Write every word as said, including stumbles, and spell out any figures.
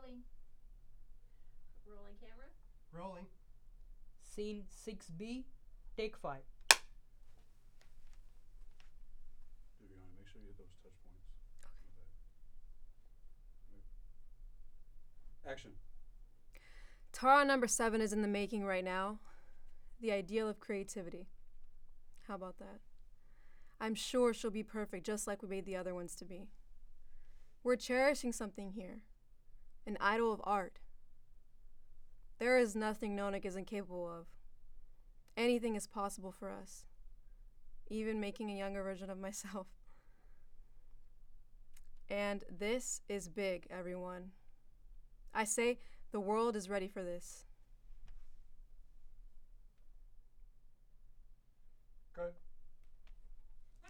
Rolling. Rolling camera. Rolling. Scene six B, take five. Viviana, make sure you hit those touch points. Okay. Action. Tara number seven is in the making right now. The ideal of creativity. How about that? I'm sure she'll be perfect just like we made the other ones to be. We're cherishing something here. An idol of art. There is nothing Nonik isn't capable of. Anything is possible for us. Even making a younger version of myself. And this is big, everyone. I say the world is ready for this.